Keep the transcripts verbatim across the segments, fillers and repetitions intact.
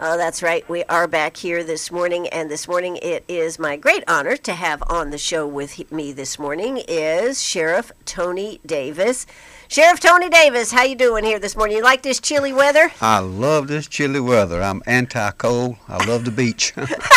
Oh, that's right. We are back here this morning, and this morning it is my great honor to have on the show with me this morning is Sheriff Tony Davis. Sheriff Tony Davis, how you doing here this morning? You like this chilly weather? I love this chilly weather. I'm anti-cold. I love the beach.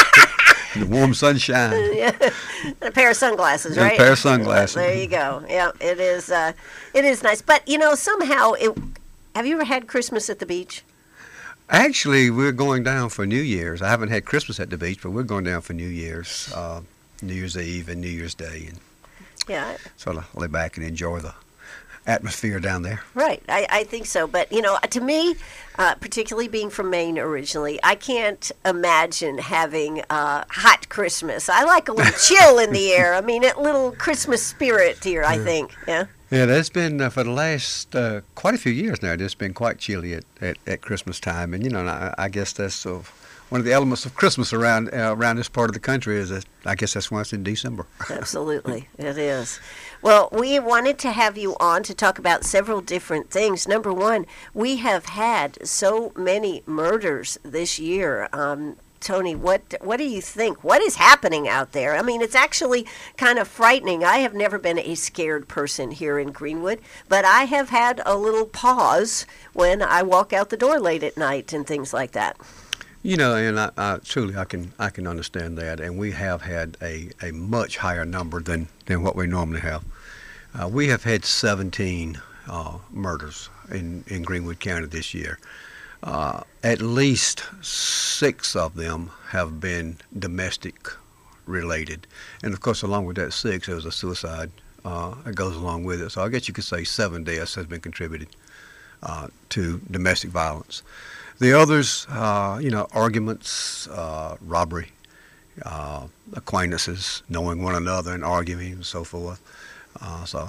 The warm sunshine. Yeah. And a pair of sunglasses, and right? a pair of sunglasses. There you go. Yeah, it is. Uh, it is nice, but you know, somehow, it. Have you ever had Christmas at the beach? Actually, we're going down for New Year's. I haven't had Christmas at the beach, but we're going down for New Year's, uh, New Year's Eve and New Year's Day, and yeah, sort of lay back and enjoy the atmosphere down there. Right, I, I think so. But, you know, to me, uh, particularly being from Maine originally, I can't imagine having a hot Christmas. I like a little chill in the air. I mean, a little Christmas spirit here, I think. Yeah. Yeah, that's been uh, for the last uh, quite a few years now. It's been quite chilly at, at, at Christmas time. And, you know, I, I guess that's uh, one of the elements of Christmas around uh, around this part of the country is that I guess that's why it's in December. Absolutely, it is. Well, we wanted to have you on to talk about several different things. Number one, we have had so many murders this year. Um, Tony, what what do you think? What is happening out there? I mean, it's actually kind of frightening. I have never been a scared person here in Greenwood, but I have had a little pause when I walk out the door late at night and things like that. You know, and I, I, truly I can I can understand that, and we have had a, a much higher number than, than what we normally have. Uh, we have had seventeen uh, murders in, in Greenwood County this year. Uh, at least six of them have been domestic related, and of course, along with that six, there was a suicide uh, that goes along with it. So I guess you could say seven deaths has been contributed uh, to domestic violence. The others, uh, you know, arguments, uh, robbery, uh, acquaintances, knowing one another and arguing and so forth. Uh, so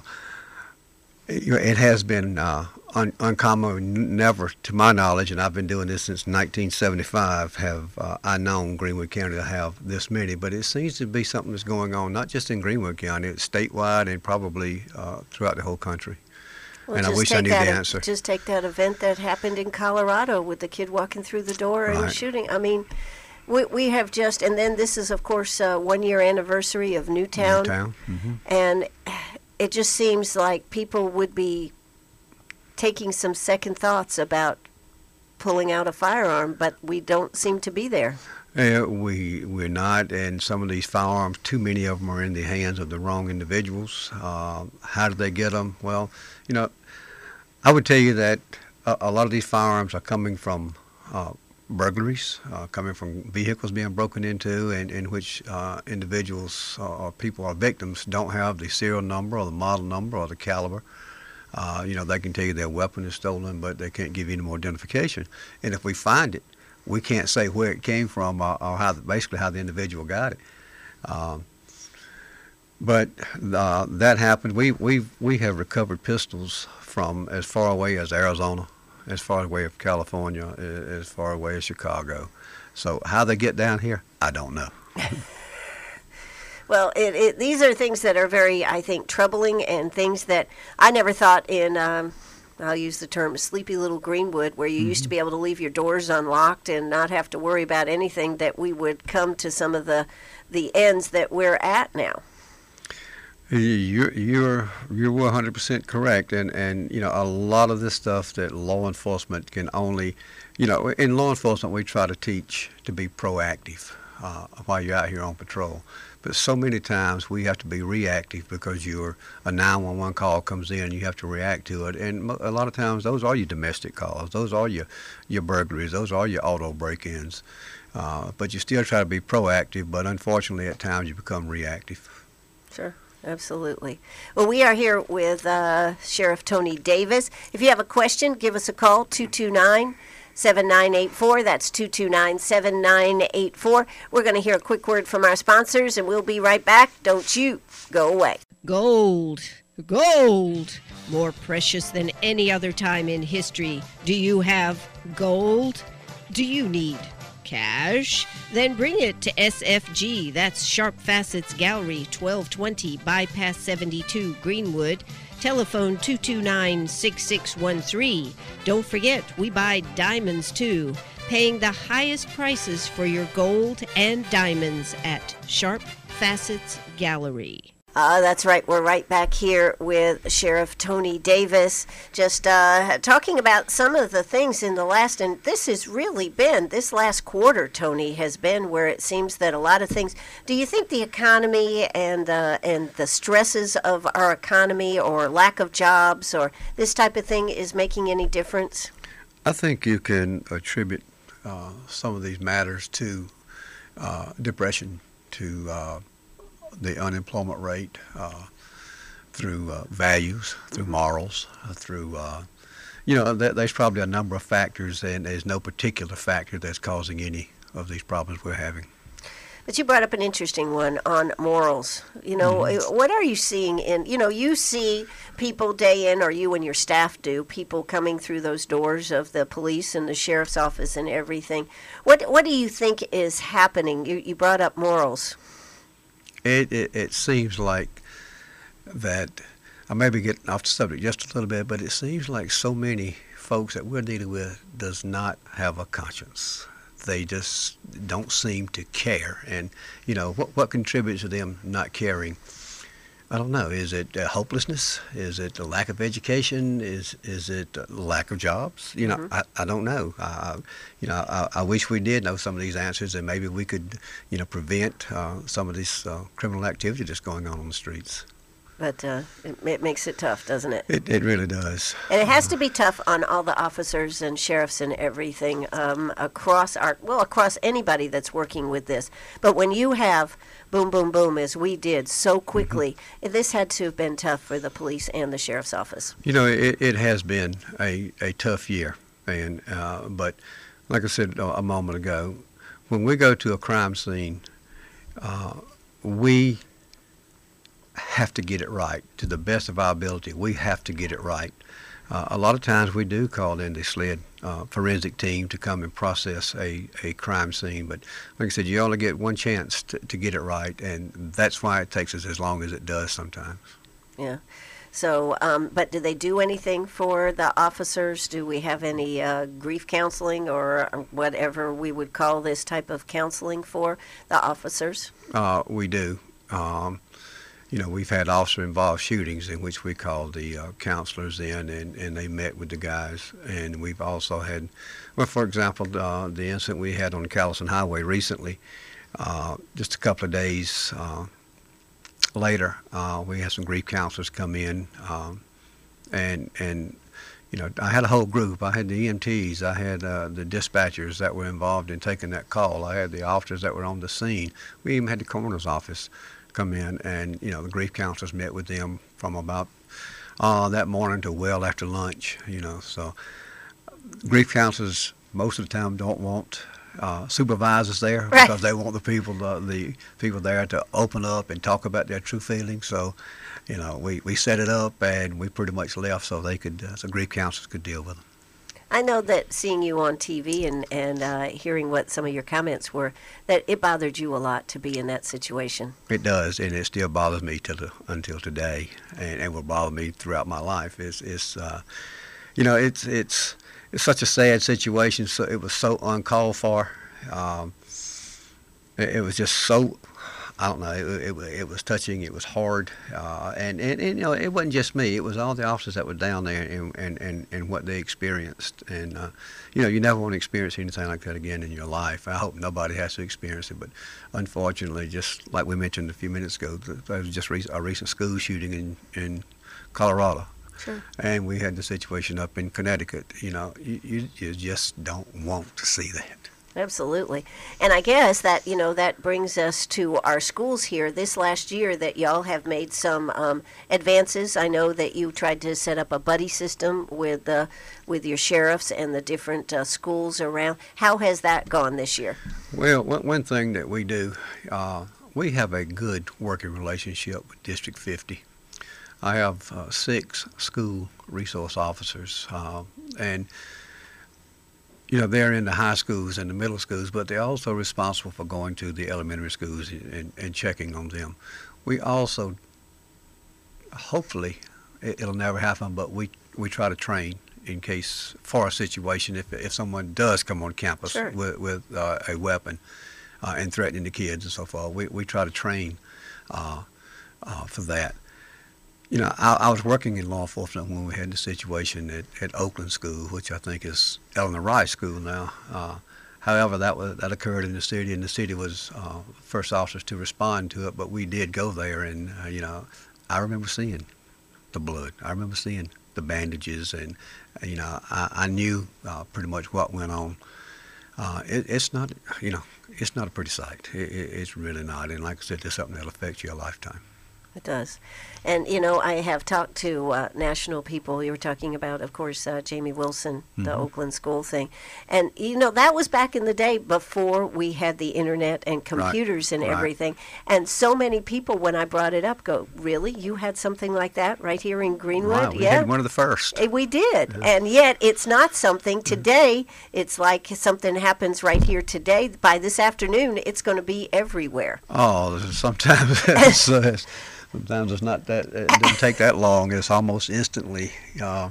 it, it has been uh, un- uncommon. Never, to my knowledge, and I've been doing this since nineteen seventy-five, have uh, I known Greenwood County to have this many. But it seems to be something that's going on, not just in Greenwood County, it's statewide and probably uh, throughout the whole country. Well, and I wish I knew the answer. Just take that event that happened in Colorado with the kid walking through the door and right. shooting. I mean, we we have just, and then this is, of course, uh, one year anniversary of Newtown. Newtown. Mm-hmm. And it just seems like people would be taking some second thoughts about pulling out a firearm, but we don't seem to be there. Yeah, we, we're not, and some of these firearms, too many of them are in the hands of the wrong individuals. Uh, how did they get them? Well, you know, I would tell you that a, a lot of these firearms are coming from uh, burglaries, uh, coming from vehicles being broken into, and in which uh, individuals uh, or people or victims don't have the serial number or the model number or the caliber. Uh, you know, they can tell you their weapon is stolen, but they can't give you any more identification. And if we find it, we can't say where it came from or, or how, basically how the individual got it. Um, but uh, that happened. We we we have recovered pistols from as far away as Arizona, as far away as California, as far away as Chicago. So how they get down here, I don't know. Well, it, it, these are things that are very, I think, troubling, and things that I never thought in, um, I'll use the term, sleepy little Greenwood, where you mm-hmm. used to be able to leave your doors unlocked and not have to worry about anything, that we would come to some of the, the ends that we're at now. You're you're you're one hundred percent correct, and and you know a lot of this stuff that law enforcement can only, you know, in law enforcement we try to teach to be proactive uh, while you're out here on patrol, but so many times we have to be reactive because you're a nine one one call comes in, you have to react to it, and a lot of times those are your domestic calls, those are your your burglaries, those are your auto break-ins, uh, but you still try to be proactive, but unfortunately at times you become reactive. Sure. Absolutely. Well, we are here with uh, Sheriff Tony Davis. If you have a question, give us a call, two two nine, seven nine eight four. That's two two nine, seven nine eight four. We're going to hear a quick word from our sponsors, and we'll be right back. Don't you go away. Gold. Gold. More precious than any other time in history. Do you have gold? Do you need cash? Then bring it to S F G. That's Sharp Facets Gallery, twelve twenty Bypass seventy-two, Greenwood. Telephone two two nine, six six one three. Don't forget, we buy diamonds too. paying the highest prices for your gold and diamonds at Sharp Facets Gallery. Uh, that's right. We're right back here with Sheriff Tony Davis, just uh, talking about some of the things in the last, and this has really been, this last quarter, Tony, has been where it seems that a lot of things, do you think the economy and, uh, and the stresses of our economy or lack of jobs or this type of thing is making any difference? I think you can attribute uh, some of these matters to uh, depression, to uh, the unemployment rate, uh, through uh, values, through morals, uh, through, uh, you know, th- there's probably a number of factors, and there's no particular factor that's causing any of these problems we're having. But you brought up an interesting one on morals. You know, mm-hmm. What are you seeing in, you know, you see people day in, or you and your staff do, people coming through those doors of the police and the sheriff's office and everything. What what do you think is happening? You, you brought up morals. It, it it seems like that, I may be getting off the subject just a little bit, but it seems like so many folks that we're dealing with does not have a conscience. They just don't seem to care. And, you know, what what contributes to them not caring? I don't know. Is it uh, hopelessness? Is it a lack of education? Is is it a lack of jobs? You know, mm-hmm. I, I don't know. Uh, you know, I, I wish we did know some of these answers, and maybe we could, you know, prevent uh, some of this uh, criminal activity that's going on on the streets. But uh, it, it makes it tough, doesn't it? It it really does. And it has to be tough on all the officers and sheriffs and everything um, across our, well, across anybody that's working with this. But when you have boom, boom, boom, as we did so quickly, mm-hmm. this had to have been tough for the police and the sheriff's office. You know, it, it has been a, a tough year. And uh, but like I said a moment ago, when we go to a crime scene, uh, we have to get it right to the best of our ability. We have to get it right. Uh, a lot of times we do call in the SLED uh, forensic team to come and process a, a crime scene, but like I said, you only get one chance to, to get it right, and that's why it takes us as long as it does sometimes. Yeah. So, um, but do they do anything for the officers? Do we have any uh, grief counseling or whatever we would call this type of counseling for the officers? Uh, we do. Um, You know, we've had officer-involved shootings in which we called the uh, counselors in, and, and they met with the guys. And we've also had, well, for example, uh, the incident we had on the Callison Highway recently, uh, just a couple of days uh, later, uh, we had some grief counselors come in, um, and and you know, I had a whole group. I had the E M Ts, I had uh, the dispatchers that were involved in taking that call. I had the officers that were on the scene. We even had the coroner's office come in, and you know, the grief counselors met with them from about uh, that morning to well after lunch. You know, so grief counselors most of the time don't want uh, supervisors there, right, because they want the people the, the people there to open up and talk about their true feelings. So, you know, we, we set it up, and we pretty much left so they could uh, so grief counselors could deal with them. I know that seeing you on T V and, and uh, hearing what some of your comments were, that it bothered you a lot to be in that situation. It does, and it still bothers me till the, until today, and, and will bother me throughout my life. It's, it's uh, you know, it's it's it's such a sad situation. So it was so uncalled for. Um, it, it was just so, I don't know, it, it, it was touching, it was hard, uh, and, and, and, you know, it wasn't just me, it was all the officers that were down there and, and, and, and what they experienced, and, uh, you know, you never want to experience anything like that again in your life. I hope nobody has to experience it, but unfortunately, just like we mentioned a few minutes ago, there was just a recent school shooting in, in Colorado. Sure. And we had the situation up in Connecticut. You know, you, you, you just don't want to see that. Absolutely. And I guess that, you know, that brings us to our schools here. This last year that y'all have made some um, advances. I know that you tried to set up a buddy system with uh, with your sheriffs and the different uh, schools around. How has that gone this year? Well, one, one thing that we do, uh, we have a good working relationship with District fifty. I have uh, six school resource officers, uh, and you know, they're in the high schools and the middle schools, but they're also responsible for going to the elementary schools and, and checking on them. We also, hopefully, it, it'll never happen, but we, we try to train in case for a situation if if someone does come on campus Sure. with with uh, a weapon uh, and threatening the kids and so forth. We we try to train uh, uh, for that. You know, I, I was working in law enforcement when we had the situation at, at Oakland School, which I think is Eleanor Rice School now. Uh, however, that was that occurred in the city, and the city was uh, first officers to respond to it. But we did go there, and uh, you know, I remember seeing the blood. I remember seeing the bandages, and you know, I, I knew uh, pretty much what went on. Uh, it, it's not, you know, it's not a pretty sight. It, it, it's really not. And like I said, it's something that'll affect you a lifetime. It does. And, you know, I have talked to uh, national people. You were talking about, of course, uh, Jamie Wilson, the Mhm. Oakland school thing. And, you know, that was back in the day before we had the internet and computers and right. everything. And so many people, when I brought it up, go, really? You had something like that right here in Greenwood? Wow, we yeah. had one of the first. Eh, We did. And yet it's not something today. It's like something happens right here today. By this afternoon, it's going to be everywhere. Oh, sometimes it's, uh, it's- sometimes it's not that. It doesn't take that long. It's almost instantly. Uh,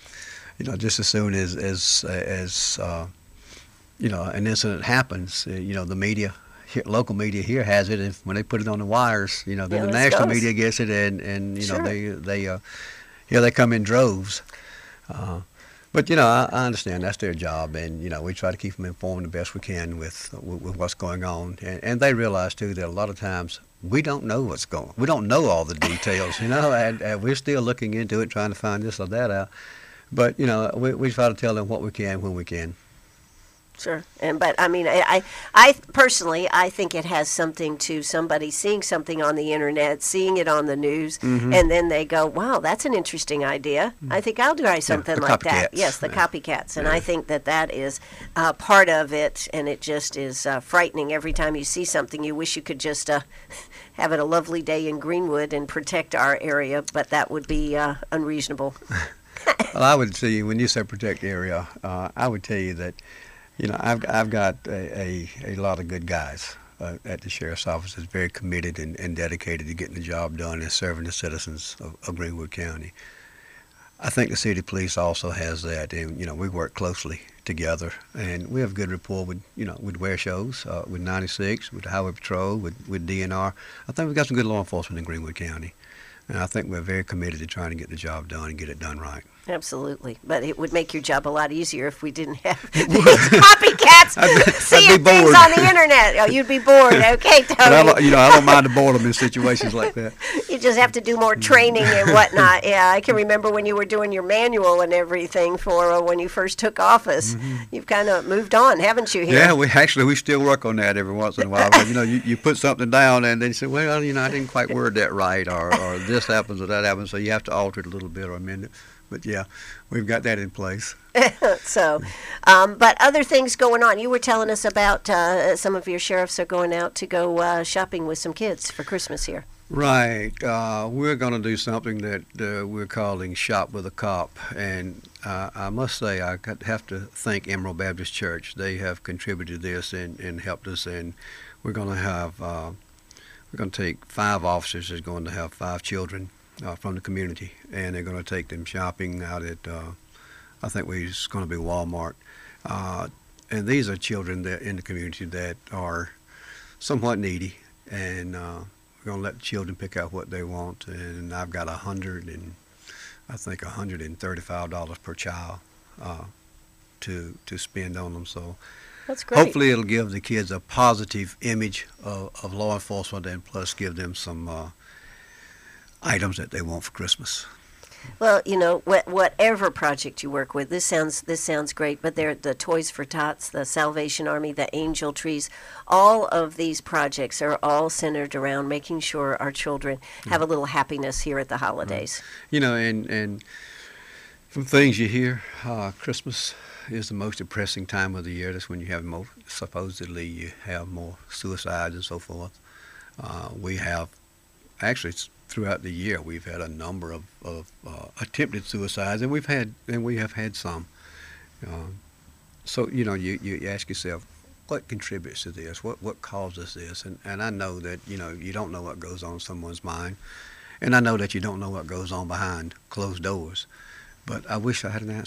you know, just as soon as as as uh, you know an incident happens, uh, you know the media, here, local media here has it. And when they put it on the wires, you know, then Yeah, the let's national go. media gets it, and and you know Sure. they they uh, here they come in droves. Uh, But you know, I, I understand that's their job, and you know, we try to keep them informed the best we can with with, with what's going on, and, and they realize too that a lot of times we don't know what's going. We don't know all the details, you know, and, and we're still looking into it, trying to find this or that out. But you know, we we try to tell them what we can when we can. Sure, and but I mean, I, I, I personally, I think it has something to somebody seeing something on the internet, seeing it on the news, Mhm. and then they go, "Wow, that's an interesting idea. I think I'll try something the like that." copycats. Yes, the Yeah. copycats, and Yeah. I think that that is uh, part of it, and it just is uh, frightening every time you see something. You wish you could just uh, have it a lovely day in Greenwood and protect our area, but that would be uh, unreasonable. Well, I would see when you say protect area, uh, I would tell you that, you know, I've I've got a a, a lot of good guys uh, at the sheriff's office that's very committed and, and dedicated to getting the job done and serving the citizens of, of Greenwood County. I think the city police also has that, and you know, we work closely together, and we have good rapport with you know with wear shows, uh, with ninety-six, with the Highway Patrol, with with D N R. I think we've got some good law enforcement in Greenwood County, and I think we're very committed to trying to get the job done and get it done right. Absolutely, but it would make your job a lot easier if we didn't have these copycats I'd be- I'd seeing be things bored. on the internet. Oh, you'd be bored. Okay, But I Tony. don't, you know, I don't mind the boredom in situations like that. You just have to do more training and whatnot. Yeah, I can remember when you were doing your manual and everything for uh, when you first took office. You've kind of moved on, haven't you? Here? Yeah, we actually we still work on that every once in a while. But, you know, you, you put something down and then you say, well, you know, I didn't quite word that right, or, or this happens or that happens, so you have to alter it a little bit or amend it. But yeah, we've got that in place. So, um, but other things going on. You were telling us about uh, some of your sheriffs are going out to go uh, shopping with some kids for Christmas here. Right. Uh, we're going to do something that uh, we're calling Shop with a Cop. And uh, I must say, I got- have to thank Emerald Baptist Church. They have contributed this and, and helped us. And we're going to have, uh, we're going to take five officers that's going to have five children uh, from the community. And they're going to take them shopping out at, uh, I think we it's going to be Walmart. Uh, and these are children that in the community that are somewhat needy. And uh, we're going to let the children pick out what they want, and I've got a hundred and I think a hundred and thirty-five dollars per child uh, to to spend on them. So That's great. hopefully it'll give the kids a positive image of, of law enforcement, and plus give them some uh, items that they want for Christmas. Well, you know, wh- whatever project you work with, this sounds this sounds great. But they're the Toys for Tots, the Salvation Army, the Angel Trees. All of these projects are all centered around making sure our children have a little happiness here at the holidays. You know, and and from things you hear, uh, Christmas is the most depressing time of the year. That's when you have more, supposedly you have more suicides and so forth. Uh, we have, actually, it's throughout the year, we've had a number of, of uh, attempted suicides, and we've had, and we have had some. Uh, so, you know, you, you ask yourself, what contributes to this? What what causes this? And and I know that, you know, you don't know what goes on in someone's mind, and I know that you don't know what goes on behind closed doors. But I wish I had an answer.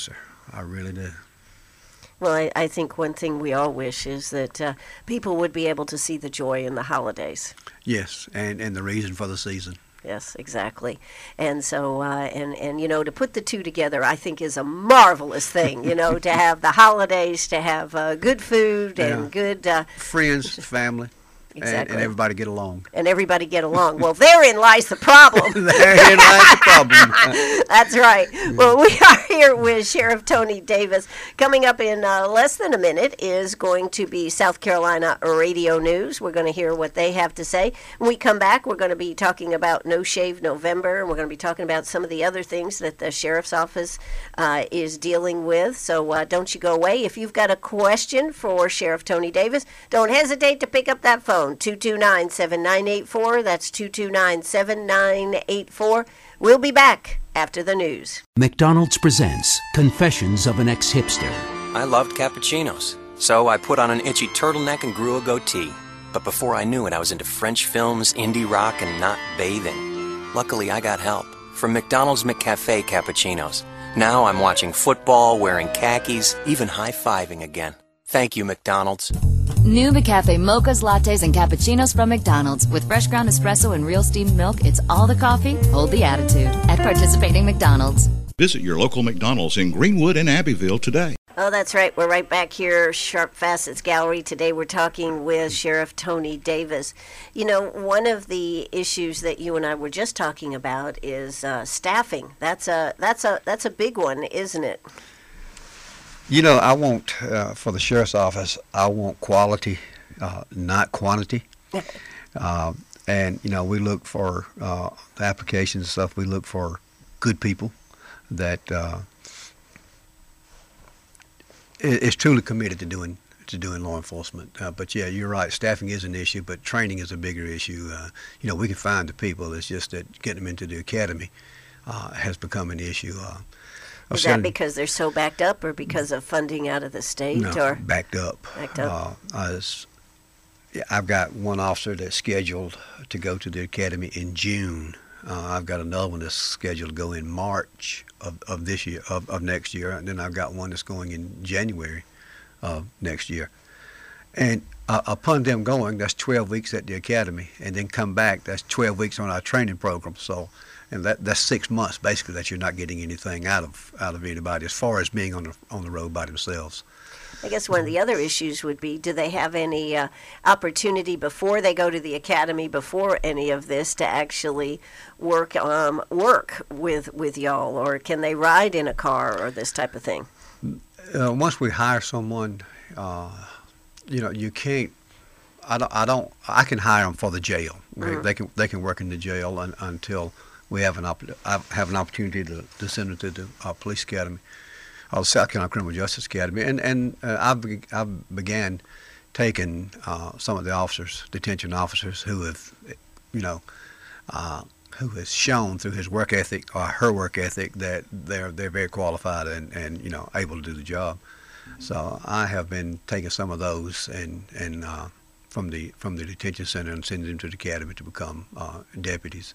I really do. Well, I, I think one thing we all wish is that uh, people would be able to see the joy in the holidays. Yes, and, and the reason for the season. Yes, exactly. And so, uh, and, and, you know, to put the two together, I think is a marvelous thing, you know, to have the holidays, to have uh, good food and Yeah. good... Uh, Friends, family, and, Exactly. and everybody get along. and everybody get along. Well, therein lies the problem. Therein lies the problem. That's right. Well, we are here with Sheriff Tony Davis. Coming up in uh, less than a minute is going to be South Carolina Radio News. We're going to hear what they have to say. When we come back, we're going to be talking about No Shave November, and we're going to be talking about some of the other things that the Sheriff's Office uh, is dealing with. So uh, don't you go away. If you've got a question for Sheriff Tony Davis, don't hesitate to pick up that phone, two two nine, seven nine eight four. That's two two nine, seven nine eight four. We'll be back after the news. McDonald's presents Confessions of an Ex-Hipster. I loved cappuccinos, so I put on an itchy turtleneck and grew a goatee. But before I knew it, I was into French films, indie rock, and not bathing. Luckily, I got help from McDonald's McCafe cappuccinos. Now I'm watching football, wearing khakis, even high-fiving again. Thank you, McDonald's. New McCafe mochas, lattes, and cappuccinos from McDonald's. With fresh ground espresso and real steamed milk, it's all the coffee, hold the attitude. At participating McDonald's. Visit your local McDonald's in Greenwood and Abbeville today. Oh, that's right. We're right back here, Sharp Facets Gallery. Today we're talking with Sheriff Tony Davis. You know, one of the issues that you and I were just talking about is uh, staffing. That's a that's a that's a big one, isn't it? You know, I want, uh, for the sheriff's office, I want quality, uh, not quantity. uh, and, you know, we look for uh, the applications and stuff. We look for good people that uh, is truly committed to doing to doing law enforcement. Uh, but, yeah, you're right. Staffing is an issue, but training is a bigger issue. Uh, you know, we can find the people. It's just that getting them into the academy uh, has become an issue. Uh, Is that because they're so backed up, or because of funding out of the state? No, or backed up. Backed up. Uh, I was, yeah, I've got one officer that's scheduled to go to the academy in June. Uh, I've got another one that's scheduled to go in March of, of this year, of, of next year, and then I've got one that's going in January of next year. And uh, upon them going, that's twelve weeks at the academy, and then come back, that's twelve weeks on our training program. So. And that that's six months basically that you're not getting anything out of out of anybody as far as being on the on the road by themselves. I guess one of the other issues would be, do they have any uh, opportunity before they go to the academy, before any of this, to actually work um, work with with y'all, or can they ride in a car or this type of thing? Uh, once we hire someone, uh, you know, you can't. I don't. I don't. I can hire them for the jail. Mm-hmm. They can. They can work in the jail un, until. We have an opp- I have an opportunity to, to send them to the uh, police academy, or the South Carolina Criminal Justice Academy, and and uh, I be- I began taking uh, some of the officers, detention officers, who have, you know, uh, who has shown through his work ethic or her work ethic that they're they're very qualified and, and you know able to do the job. So I have been taking some of those and and uh, from the from the detention center and sending them to the academy to become uh, deputies.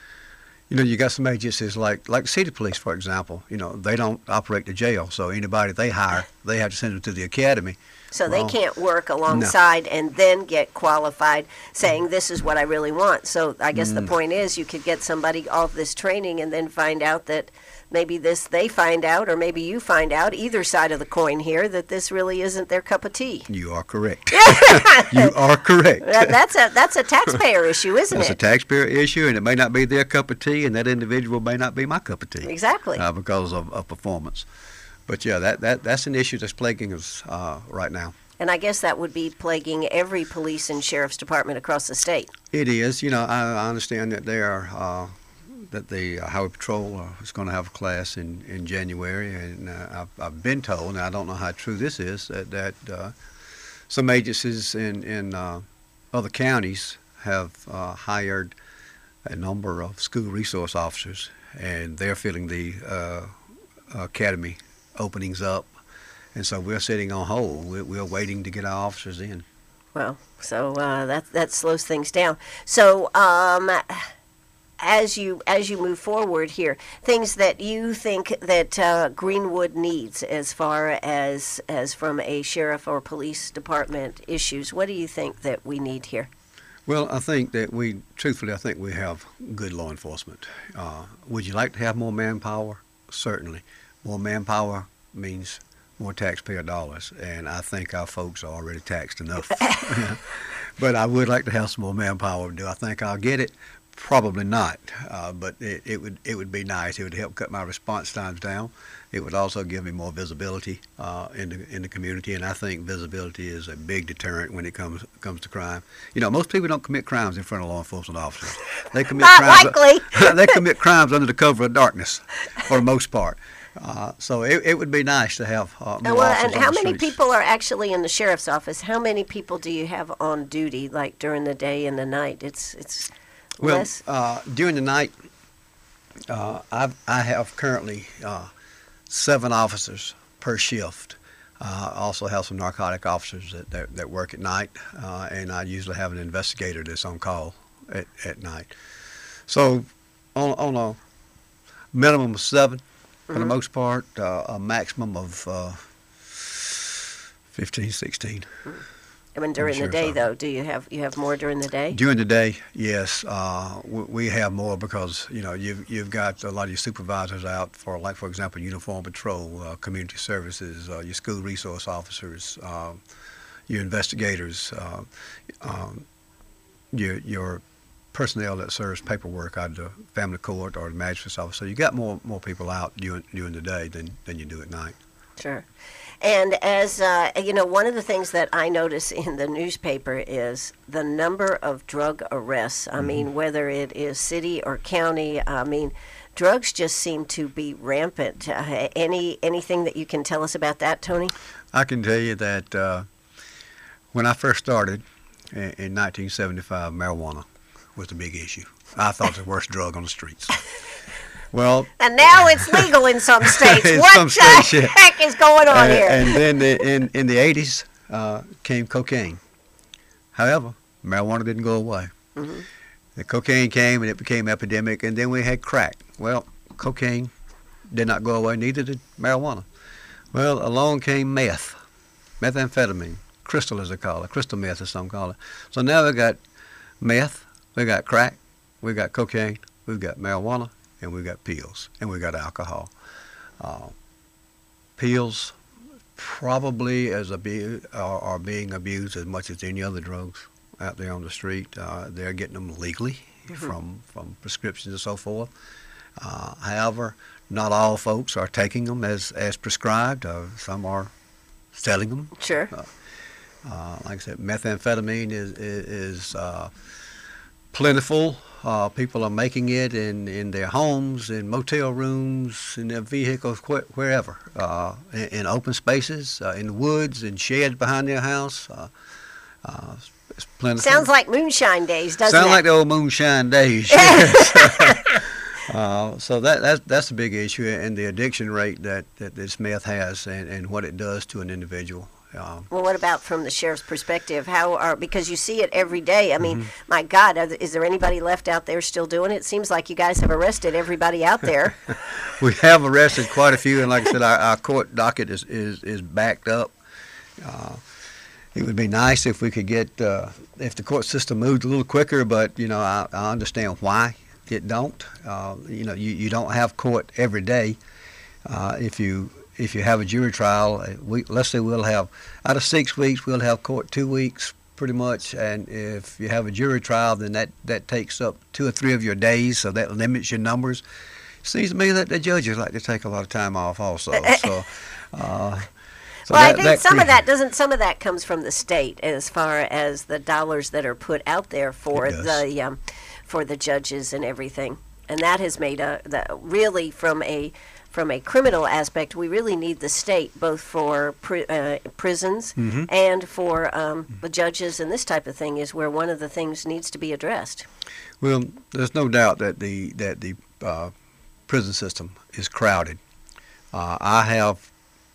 You know, you got some agencies like like city police, for example. You know, they don't operate the jail, so anybody they hire, they have to send them to the academy. So Well, they can't work alongside and then get qualified, saying this is what I really want. So I guess the point is, you could get somebody off this training and then find out that maybe this they find out, or maybe you find out, either side of the coin here, that this really isn't their cup of tea. You are correct. You are correct. That, that's a that's a taxpayer issue, isn't It's a it? taxpayer issue, and it may not be their cup of tea, and that individual may not be my cup of tea. Exactly. Uh, because of, of performance. But yeah, that, that that's an issue that's plaguing us uh, right now. And I guess that would be plaguing every police and sheriff's department across the state. It is. You know, I, I understand that they are. Uh, that the uh, Highway Patrol uh, is going to have a class in, in January, and uh, I've, I've been told, and I don't know how true this is, that, that uh, some agencies in, in uh, other counties have uh, hired a number of school resource officers, and they're filling the uh, academy openings up, and so we're sitting on hold. We're, we're waiting to get our officers in. Well, so uh, that that slows things down. So um, as you as you move forward here, things that you think that uh, Greenwood needs as far as as from a sheriff or police department issues. What do you think that we need here? Well, I think that we, truthfully, I think we have good law enforcement. Uh, would you like to have more manpower? Certainly. More manpower means more taxpayer dollars, and I think our folks are already taxed enough. But I would like to have some more manpower. Do I think I'll get it? Probably not, uh, but it, it would it would be nice. It would help cut my response times down. It would also give me more visibility uh, in the in the community, and I think visibility is a big deterrent when it comes comes to crime. You know, most people don't commit crimes in front of law enforcement officers. They commit Not crimes. likely. They commit crimes under the cover of darkness, for the most part. Uh, so it, it would be nice to have uh, more Well, officers and on how the many streets. people are actually in the sheriff's office? How many people do you have on duty, like during the day and the night? It's it's Well, less. uh, during the night, uh, I've, I have currently uh, seven officers per shift. Uh, I also have some narcotic officers that, that, that work at night, uh, and I usually have an investigator that's on call at, at night. So on, on a minimum of seven, for Mm-hmm. the most part, uh, a maximum of uh, fifteen, sixteen. I mean, during the sheriff's day, office. though, do you have you have more during the day? During the day, yes, uh, we, we have more because you know you've you've got a lot of your supervisors out for, like for example, uniform patrol, uh, community services, uh, your school resource officers, uh, your investigators, uh, um, your your personnel that serves paperwork out of the family court or the magistrate's office. So you got more more people out during during the day than than you do at night. Sure. And as uh, you know, one of the things that I notice in the newspaper is the number of drug arrests. I Mm-hmm. mean, whether it is city or county, I mean, drugs just seem to be rampant. Uh, any anything that you can tell us about that, Tony? I can tell you that uh, when I first started in, in nineteen seventy-five, marijuana was the big issue. I thought it was the worst drug on the streets. Well, And now it's legal in some states. In what some the states, yeah. heck is going on and, here? and then the, in in the eighties uh, came cocaine. However, marijuana didn't go away. Mhm. The cocaine came and it became epidemic, and then we had crack. Well, cocaine did not go away, neither did marijuana. Well, along came meth, methamphetamine, crystal as they call it, crystal meth as some call it. So now we got meth, we got crack, we got cocaine, we've got marijuana, and we got pills, and we got alcohol. Uh, pills probably as abu- are, are being abused as much as any other drugs out there on the street. Uh, they're getting them legally from from prescriptions and so forth. Uh, however, not all folks are taking them as as prescribed. Uh, some are selling them. Sure. Uh, like I said, methamphetamine is is, is uh, plentiful. Uh, people are making it in, in their homes, in motel rooms, in their vehicles, wh- wherever, uh, in, in open spaces, uh, in the woods, in sheds behind their house. Uh, uh, it's plentiful. Sounds like moonshine days, doesn't Sound it? like the old moonshine days. Yes. uh, so that that's that's a big issue, and the addiction rate that, that this meth has, and, and what it does to an individual. Um, Well, what about from the sheriff's perspective? How are, because you see it every day. I mean, my God, are th- is there anybody left out there still doing it? It seems like you guys have arrested everybody out there. we have arrested quite a few, and like I said, our, our court docket is, is, is backed up. Uh, it would be nice if we could get, uh, if the court system moved a little quicker, but, you know, I, I understand why it don't. Uh, you know, you, you don't have court every day. Uh, if you if you have a jury trial, we, let's say we'll have, out of six weeks, we'll have court two weeks pretty much, and if you have a jury trial, then that, that takes up two or three of your days, so that limits your numbers. Seems to me that the judges like to take a lot of time off also. So, uh, so well, that, I think that some of cre- that doesn't. Some of that comes from the state, as far as the dollars that are put out there for It does. the um, for the judges and everything, and that has made a the, really from a from a criminal aspect, we really need the state both for pri- uh, prisons Mm-hmm. and for um, the judges, and this type of thing is where one of the things needs to be addressed. Well, there's no doubt that the that the uh, prison system is crowded. Uh, I have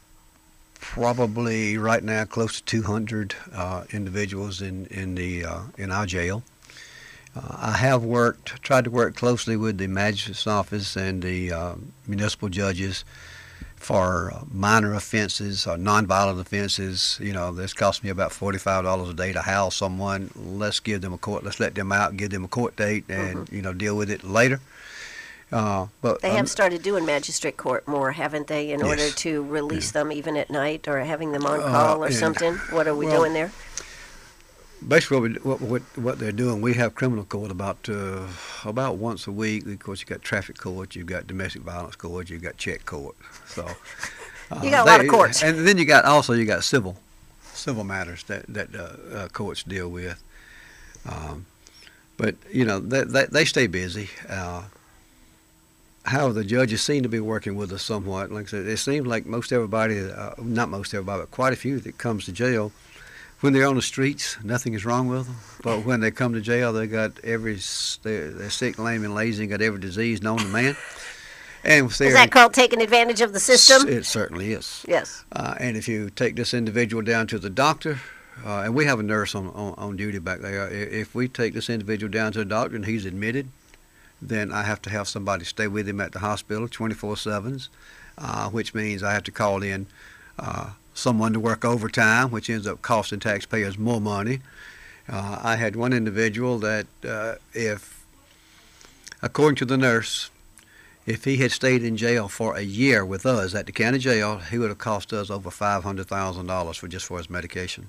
probably right now close to two hundred uh, individuals in in the uh, in our jail. Uh, I have worked, tried to work closely with the magistrate's office and the uh, municipal judges for uh, minor offenses or nonviolent offenses. You know, this cost me about forty-five dollars a day to house someone. Let's give them a court, let's let them out, give them a court date, and, mm-hmm. you know, deal with it later. Uh, but they um, have started doing magistrate court more, haven't they, in yes. order to release yeah. them even at night or having them on call uh, or something? What are we well, doing there? Basically, what, we, what, what, what they're doing, we have criminal court about uh, about once a week. Of course, you got traffic court, you've got domestic violence court, you've got check court. So uh, you got a lot of courts, and then you got also you got civil civil matters that that uh, uh, courts deal with. Um, but you know they they, they stay busy. Uh, However, the judges seem to be working with us somewhat. Like I said, it seems like most everybody, uh, not most everybody, but quite a few that comes to jail, when they're on the streets, nothing is wrong with them. But when they come to jail, they got every, they're, they're sick, lame, and lazy, and got every disease known to man. And if is that called taking advantage of the system? It certainly is. Yes. Uh, and if you take this individual down to the doctor, uh, and we have a nurse on, on, on duty back there, if we take this individual down to the doctor and he's admitted, then I have to have somebody stay with him at the hospital twenty-four seven, uh, which means I have to call in uh, someone to work overtime, which ends up costing taxpayers more money. Uh, I had one individual that uh, if, according to the nurse, if he had stayed in jail for a year with us at the county jail, he would have cost us over five hundred thousand dollars for just for his medication.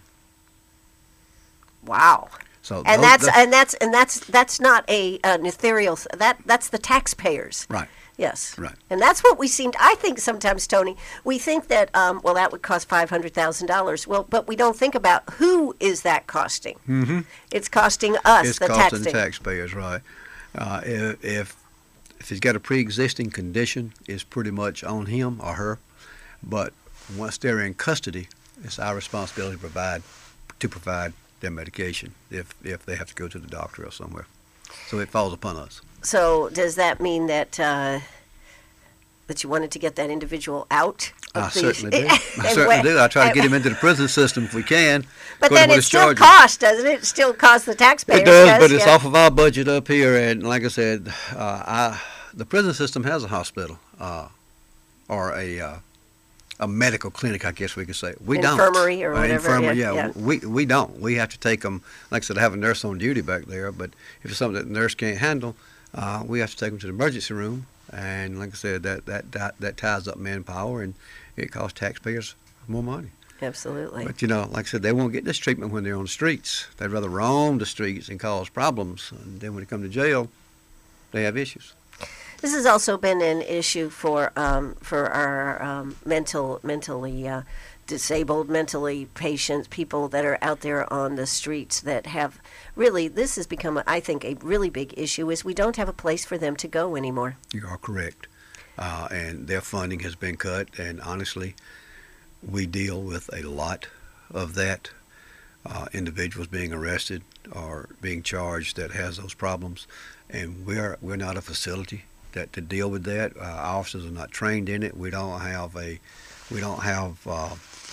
Wow. So and those, that's those, and that's and that's that's not a, an ethereal. That that's the taxpayers. Right. Yes. Right. And that's what we seem. I think sometimes, Tony, we think that um, well, that would cost five hundred thousand dollars. Well, but we don't think about who is that costing. Mm-hmm. It's costing us, it's the costing taxpayer. taxpayers, right? Uh, if, if if he's got a pre-existing condition, it's pretty much on him or her. But once they're in custody, it's our responsibility to provide to provide their medication if if they have to go to the doctor or somewhere. So it falls upon us. So does that mean that uh, that you wanted to get that individual out? I of the, certainly do. I certainly do. I try to get him into the prison system if we can. But then it still costs, doesn't it? It still costs the taxpayers. It does, but it's yeah. off of our budget up here. And like I said, uh, I, the prison system has a hospital uh, or a uh, a medical clinic, I guess we could say. We don't. Infirmary or whatever. Uh, infirmary, yeah, yeah. yeah. We we don't. We have to take them. Like I said, I have a nurse on duty back there. But if it's something that the nurse can't handle, uh, we have to take them to the emergency room. And like I said, that that that, that ties up manpower, and it costs taxpayers more money. Absolutely. But you know, like I said, they won't get this treatment when they're on the streets. They'd rather roam the streets and cause problems. And then when they come to jail, they have issues. This has also been an issue for um, for our um, mental mentally uh, disabled, mentally patients, people that are out there on the streets that have really. This has become, I think, a really big issue. Is we don't have a place for them to go anymore. You are correct, uh, and their funding has been cut. And honestly, we deal with a lot of that. Uh, individuals being arrested or being charged that has those problems, and we're we're not a facility that to deal with that. Uh, our officers are not trained in it. We don't have a we don't have uh,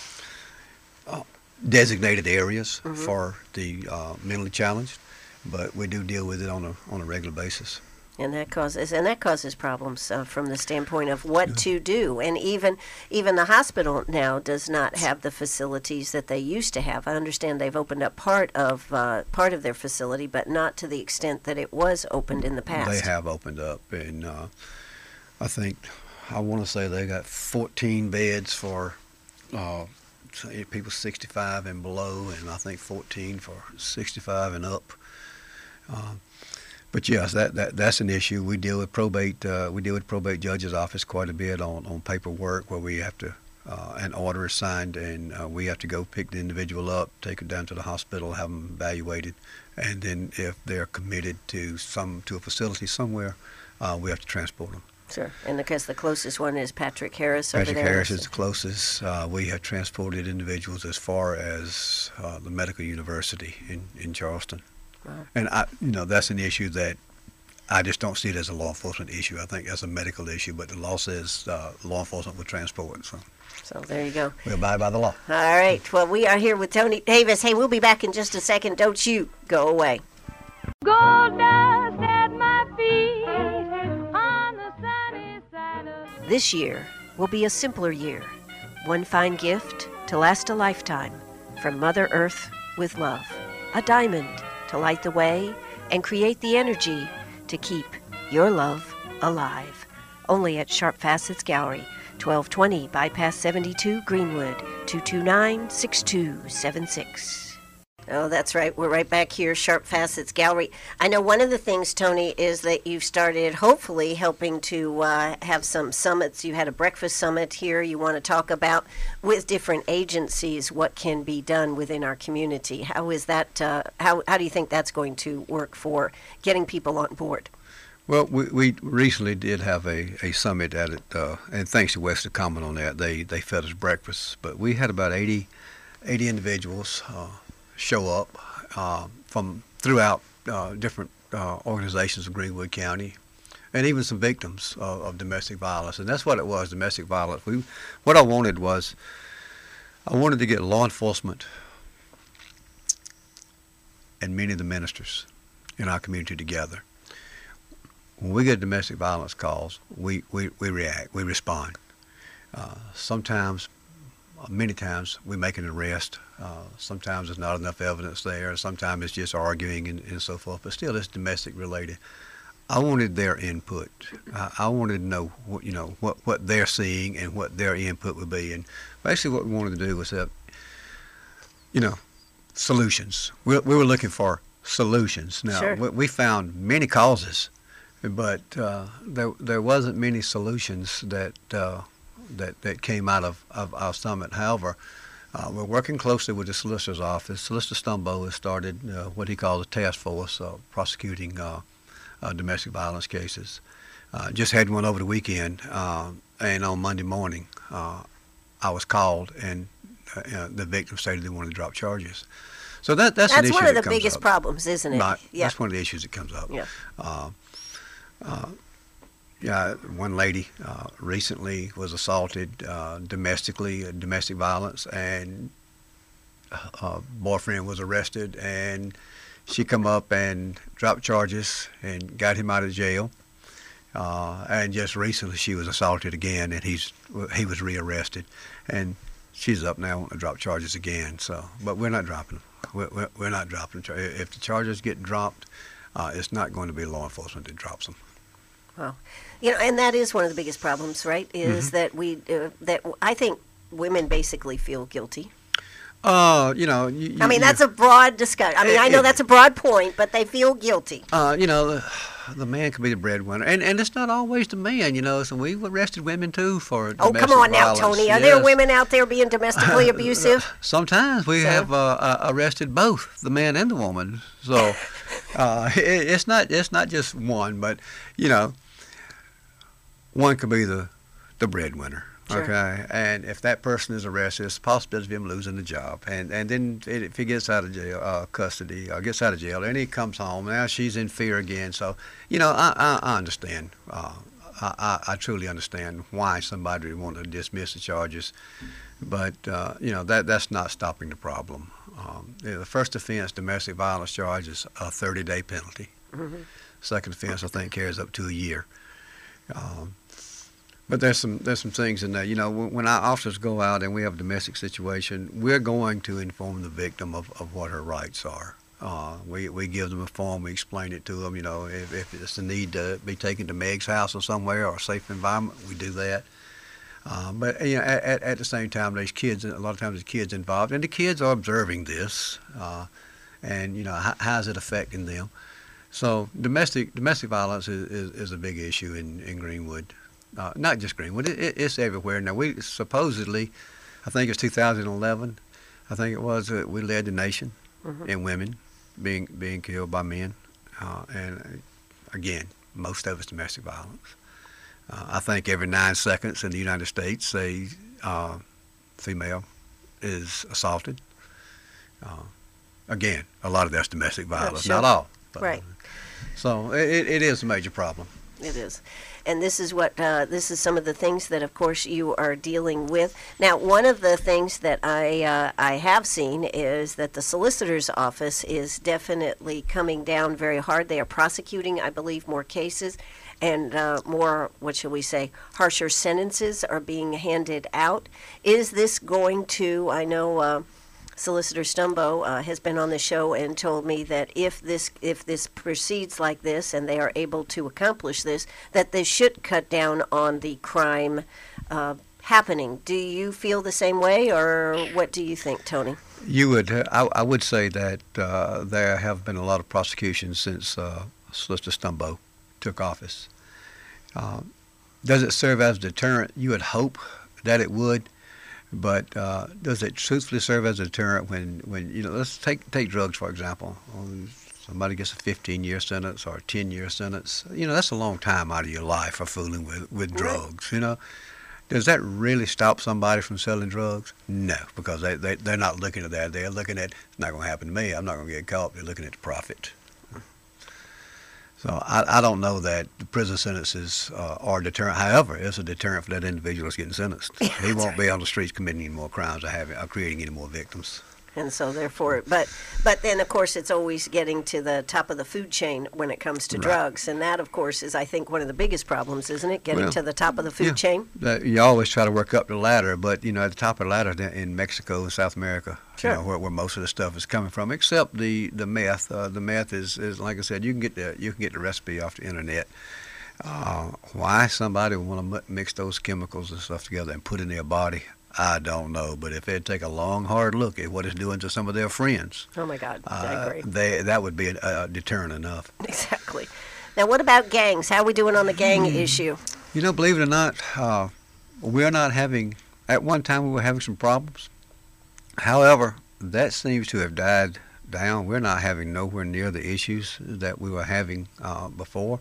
uh, designated areas mm-hmm. for the uh, mentally challenged, but we do deal with it on a on a regular basis. And that causes and that causes problems uh, from the standpoint of what yeah. to do. And even even the hospital now does not have the facilities that they used to have. I understand they've opened up part of uh, part of their facility, but not to the extent that it was opened in the past. They have opened up, and uh, I think I want to say they got fourteen beds for uh, people sixty-five and below, and I think fourteen for sixty-five and up. Uh, But yes, that, that that's an issue. We deal with probate. Uh, we deal with probate judge's office quite a bit on, on paperwork where we have to uh, an order is signed and uh, we have to go pick the individual up, take them down to the hospital, have them evaluated, and then if they're committed to some to a facility somewhere, uh, we have to transport them. Sure, and because the closest one is Patrick Harris over Patrick there. Harris is the closest. Uh, we have transported individuals as far as uh, the medical university in in Charleston. Wow. And I, you know, that's an issue that I just don't see it as a law enforcement issue. I think that's a medical issue, but the law says uh, law enforcement will transport. So, so there you go. We abide by the law. All right. Well, we are here with Tony Davis. Hey, we'll be back in just a second. Don't you go away. Gold dust at my feet on the sunny side of... This year will be a simpler year. One fine gift to last a lifetime from Mother Earth with love. A diamond to light the way and create the energy to keep your love alive. Only at Sharp Facets Gallery, twelve twenty Bypass seventy-two, Greenwood, two two nine, six two seven six. Oh, that's right. We're right back here, Sharp Facets Gallery. I know one of the things, Tony, is that you've started hopefully helping to uh, have some summits. You had a breakfast summit here you want to talk about with different agencies what can be done within our community. How is that, uh, how, how do you think that's going to work for getting people on board? Well, we, we recently did have a, a summit at it, uh, and thanks to West to comment on that. They they fed us breakfast, but we had about eighty, eighty individuals uh, show up uh, from throughout uh, different uh, organizations of Greenwood County, and even some victims of, of domestic violence. And that's what it was, domestic violence. We, what I wanted was, I wanted to get law enforcement and many of the ministers in our community together. When we get domestic violence calls, we, we, we react, we respond. Uh, sometimes, many times, we make an arrest. Uh, sometimes there's not enough evidence there. Sometimes it's just arguing and, and so forth. But still, it's domestic related. I wanted their input. I, I wanted to know what you know what, what they're seeing and what their input would be. And basically, what we wanted to do was that, you know, solutions. We, we were looking for solutions. Now, Sure. we, we found many causes, but uh, there there wasn't many solutions that uh, that that came out of, of our summit. However, uh, we're working closely with the solicitor's office. Solicitor Stumbo has started uh, what he calls a task force uh, prosecuting uh, uh, domestic violence cases. Uh, just had one over the weekend, uh, and on Monday morning, uh, I was called, and uh, uh, the victim stated they wanted to drop charges. So that that's, an That's issue one of that the comes biggest up. problems, isn't it? Right. Yeah. That's one of the issues that comes up. Yeah. Uh, uh, yeah, one lady uh, recently was assaulted uh, domestically, uh, domestic violence, and uh, boyfriend was arrested, and she come up and dropped charges and got him out of jail. Uh, and just recently she was assaulted again, and he's he was rearrested, and she's up now wanting to drop charges again. So, but we're not dropping them. We're, we're, we're not dropping them. If the charges get dropped, uh, it's not going to be law enforcement that drops them. Well, you know, and that is one of the biggest problems, right? Is Mm-hmm. that we uh, that I think women basically feel guilty. Uh, you know, you, I mean, you, that's a broad discussion. I mean, I know It- that's a broad point, but they feel guilty. Uh, you know, the, the man can be the breadwinner, and and it's not always the man. You know, so we've arrested women too for Oh, domestic come on now, violence. Tony. Are there Yes. women out there being domestically abusive? Sometimes we So? have uh, uh, arrested both the man and the woman. So uh, it, it's not it's not just one, but you know, one could be the the breadwinner. Sure. Okay, and if that person is arrested, it's a possibility of him losing the job, and and then if he gets out of jail, uh, custody, or gets out of jail, and he comes home, now she's in fear again. So, you know, I I, I understand. Uh, I, I I truly understand why somebody would want to dismiss the charges, but uh, you know that that's not stopping the problem. Um, yeah, the first offense, domestic violence charge, is a thirty-day penalty. Mm-hmm. Second offense, I think, carries up to a year. Um, But there's some there's some things in there. You know, when, when our officers go out and we have a domestic situation, we're going to inform the victim of, of what her rights are. Uh, we we give them a form, we explain it to them. You know, if, if it's a need to be taken to Meg's house or somewhere or a safe environment, we do that. Uh, but you know, at, at the same time, there's kids. A lot of times, there's kids involved, and the kids are observing this, uh, and you know, how, how is it affecting them? So domestic domestic violence is, is, is a big issue in in Greenwood. Uh, not just Greenwood, it, it, it's everywhere. Now, we supposedly, I think it's two thousand eleven, I think it was, uh, we led the nation Mhm. in women being being killed by men. Uh, and uh, again, most of it's domestic violence. Uh, I think every nine seconds in the United States, a uh, female is assaulted. Uh, again, a lot of that's domestic violence, sure. not all. But, Right. So it, it is a major problem. It is. and this is what uh, this is some of the things that, of course, you are dealing with. Now, one of the things that I uh, I have seen is that the solicitor's office is definitely coming down very hard. They are prosecuting, I believe, more cases, and uh, more, what shall we say, harsher sentences are being handed out. Is this going to, I know uh, Solicitor Stumbo uh, has been on the show and told me that if this if this proceeds like this and they are able to accomplish this, that they should cut down on the crime uh, happening. Do you feel the same way, or what do you think, Tony? You would. Uh, I, I would say that uh, there have been a lot of prosecutions since uh, Solicitor Stumbo took office. Uh, does it serve as a deterrent? You would hope that it would, but uh, does it truthfully serve as a deterrent when, when you know, let's take take drugs, for example. Um, somebody gets a fifteen-year sentence or a ten-year sentence. You know, that's a long time out of your life for fooling with, with drugs, you know. Does that really stop somebody from selling drugs? No, because they, they, they're not looking at that. They're looking at, it's not going to happen to me. I'm not going to get caught. They're looking at the profit. So I, I don't know that the prison sentences uh, are a deterrent. However, it's a deterrent for that individual that's getting sentenced. Yeah, he won't right. be on the streets committing any more crimes or, having, or creating any more victims. And so therefore, but but then of course it's always getting to the top of the food chain when it comes to Right. drugs, and that of course is, I think, one of the biggest problems, isn't it? Getting Well, to the top of the food yeah. chain. That- You always try to work up the ladder, but you know, at the top of the ladder in Mexico and South America, Sure. you know, where, where most of the stuff is coming from, except the the meth. Uh, the meth is, is like I said, you can get the you can get the recipe off the internet. Uh, why somebody would want to mix those chemicals and stuff together and put it in their body, I don't know. But if they'd take a long, hard look at what it's doing to some of their friends, Oh my God, I uh, agree. they that would be a, a deterrent enough. Exactly. Now, what about gangs? How are we doing on the gang Hmm. issue? You know, believe it or not, uh, we're not having. At one time, we were having some problems. However, that seems to have died down. We're not having nowhere near the issues that we were having uh, before.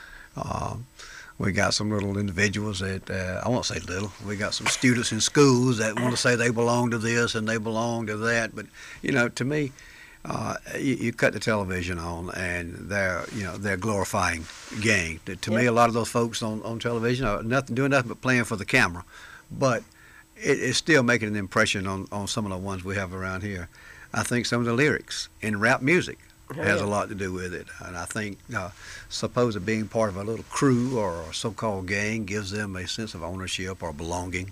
Uh, we got some little individuals that, uh, I won't say little, we got some students in schools that want to say they belong to this and they belong to that. But, you know, to me, uh, you, you cut the television on and they're, you know, they're glorifying gang. To, to me, Yeah. a lot of those folks on, on television are nothing, doing nothing but playing for the camera. But it, it's still making an impression on, on some of the ones we have around here. I think some of the lyrics in rap music Oh, has yeah. a lot to do with it. And I think, uh, suppose it being part of a little crew or a so-called gang gives them a sense of ownership or belonging.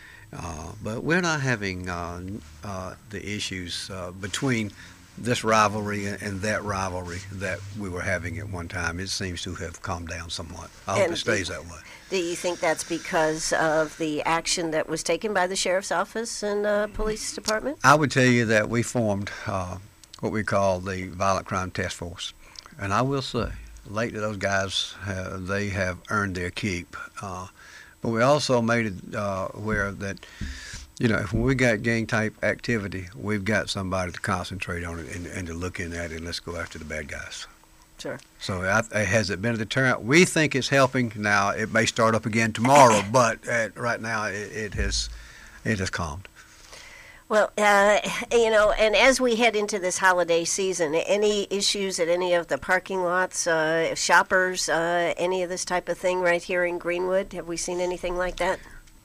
Uh, but we're not having uh, uh, the issues uh, between this rivalry and, and that rivalry that we were having at one time. It seems to have calmed down somewhat. I hope And it stays that way. Do you think that's because of the action that was taken by the sheriff's office and uh, police department? I would tell you that we formed uh, what we call the Violent Crime Task Force. And I will say, lately those guys, uh, they have earned their keep. Uh, but we also made it uh, aware that, you know, if we got gang type activity, we've got somebody to concentrate on it and, and to look in at it and let's go after the bad guys. Sure. So I, has it been a deterrent? We think it's helping. Now it may start up again tomorrow, but at, right now it, it has it has calmed. Well, uh, you know, and as we head into this holiday season, any issues at any of the parking lots, uh, shoppers, uh, any of this type of thing right here in Greenwood? Have we seen anything like that?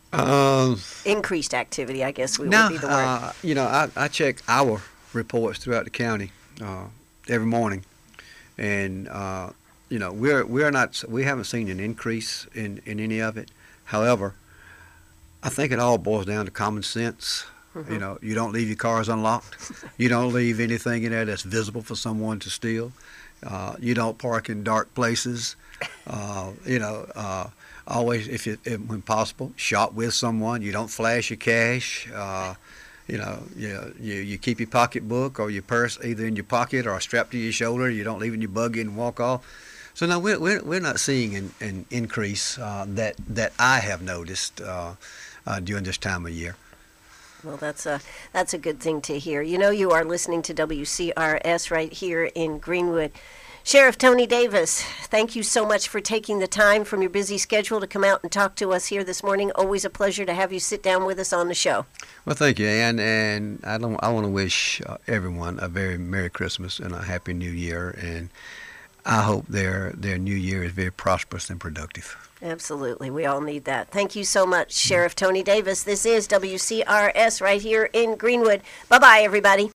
Um, Increased activity, I guess we no, would be the word. uh, you know, I, I check our reports throughout the county uh, every morning, and uh, you know, we're we're not we haven't seen an increase in, in any of it. However, I think it all boils down to common sense. Mm-hmm. You know, you don't leave your cars unlocked. You don't leave anything in there that's visible for someone to steal. Uh, you don't park in dark places. Uh, you know, uh, always, if, you, if when possible, shop with someone. You don't flash your cash. Uh, you know, you, you you keep your pocketbook or your purse either in your pocket or strapped to your shoulder. You don't leave in your buggy and walk off. So no, we're we're, we're not seeing an, an increase uh, that that I have noticed uh, uh, during this time of year. Well, that's a that's a good thing to hear. You know, you are listening to W C R S right here in Greenwood. Sheriff Tony Davis, thank you so much for taking the time from your busy schedule to come out and talk to us here this morning. Always a pleasure to have you sit down with us on the show. Well, thank you, Ann, and I don't. I want to wish uh, everyone a very Merry Christmas and a Happy New Year. And I hope their their new year is very prosperous and productive. Absolutely. We all need that. Thank you so much, Sheriff Tony Davis. This is W C R S right here in Greenwood. Bye-bye, everybody.